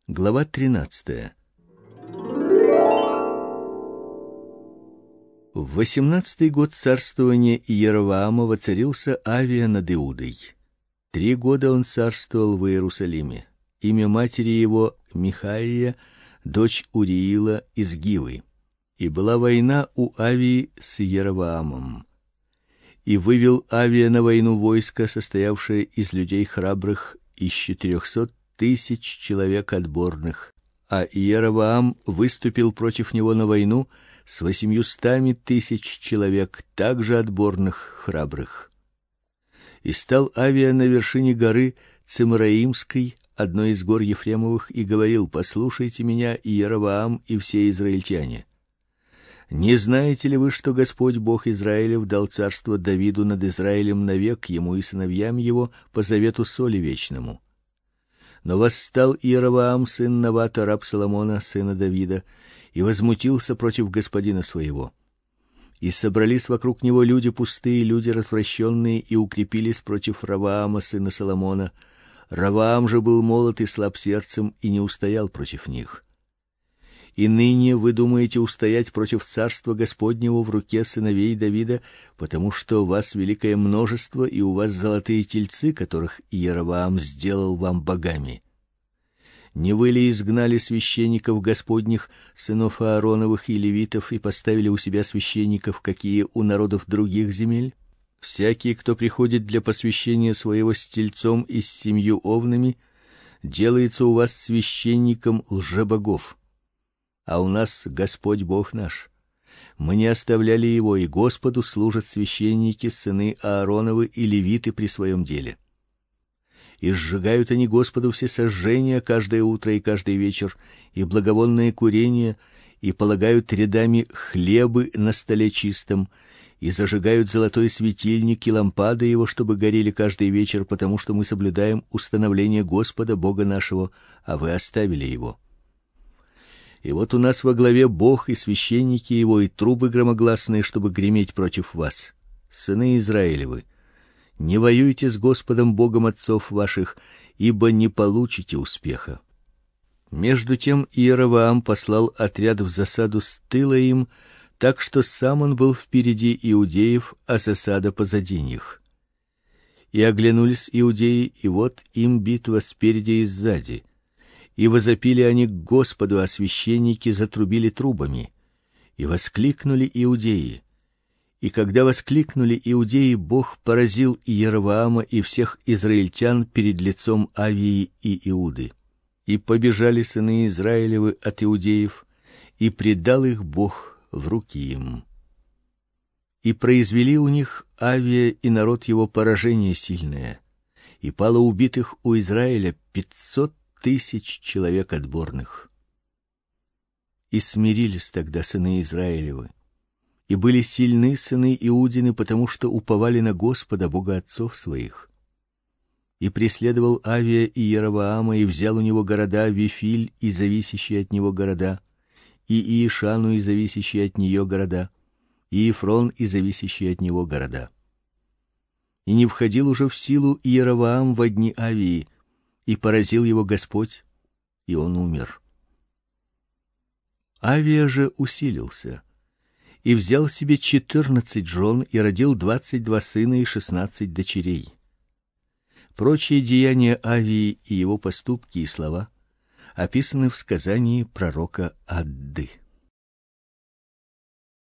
Глава 13. В 18-й год царствования Иеровоама воцарился Авия над Иудой. 3 года он царствовал в Иерусалиме. Имя матери его Михаия, дочь Уриила из Гивы. И была война у Авии с Иеровоамом. И вывел Авия на войну войско, состоявшее из людей храбрых, из 400 тысяч человек отборных, а Иеровоам выступил против него на войну с 800 тысяч человек, также отборных, храбрых. И стал Авия на вершине горы Цимраимской, одной из гор Ефремовых, и говорил: послушайте меня, Иеровоам и все израильтяне. Не знаете ли вы, что Господь Бог Израилев дал царство Давиду над Израилем навек, ему и сыновьям его по завету соли вечному? Но восстал Иеровоам, сын Навата, раб Соломона, сына Давида, и возмутился против господина своего. И собрались вокруг него люди пустые, люди развращенные, и укрепились против Ровоама, сына Соломона. Ровоам же был молод и слаб сердцем, и не устоял против них. И ныне вы думаете устоять против царства Господнего в руке сыновей Давида, потому что у вас великое множество, и у вас золотые тельцы, которых Иеровоам сделал вам богами. Не вы ли изгнали священников Господних, сынов Аароновых и левитов, и поставили у себя священников, какие у народов других земель? Всякий, кто приходит для посвящения своего с тельцом и с 7 овнами, делается у вас священником лжебогов. А у нас Господь Бог наш. Мы не оставляли его, и Господу служат священники, сыны Аароновы и левиты при своем деле. И сжигают они Господу все сожжения каждое утро и каждый вечер, и благовонное курение, и полагают рядами хлебы на столе чистом, и зажигают золотой светильник и лампады его, чтобы горели каждый вечер, потому что мы соблюдаем установление Господа Бога нашего, а вы оставили его. И вот у нас во главе Бог и священники его, и трубы громогласные, чтобы греметь против вас. Сыны Израилевы, не воюйте с Господом Богом отцов ваших, ибо не получите успеха. Между тем Иеровоам послал отряд в засаду с тыла им, так что сам он был впереди иудеев, а засада позади них. И оглянулись иудеи, и вот им битва спереди и сзади. И возопили они к Господу, а священники затрубили трубами. И воскликнули иудеи. И когда воскликнули иудеи, Бог поразил Иеровоама и всех израильтян перед лицом Авии и Иуды. И побежали сыны Израилевы от иудеев, и предал их Бог в руки им. И произвели у них Авия и народ его поражение сильное, и пало убитых у Израиля 500 тысяч человек отборных. И смирились тогда сыны Израилевы, и были сильны сыны Иудины, потому что уповали на Господа Бога отцов своих. И преследовал Авия и Иеровоама, и взял у него города Вифиль и зависящие от него города, и Иешану и зависящие от нее города, и Ефрон и зависящие от него города. И не входил уже в силу Иеровоам во дни Авии, и поразил его Господь, и он умер. Авия же усилился и взял себе 14 жен и родил 22 сына и 16 дочерей. Прочие деяния Авии и его поступки и слова описаны в сказании пророка Адды.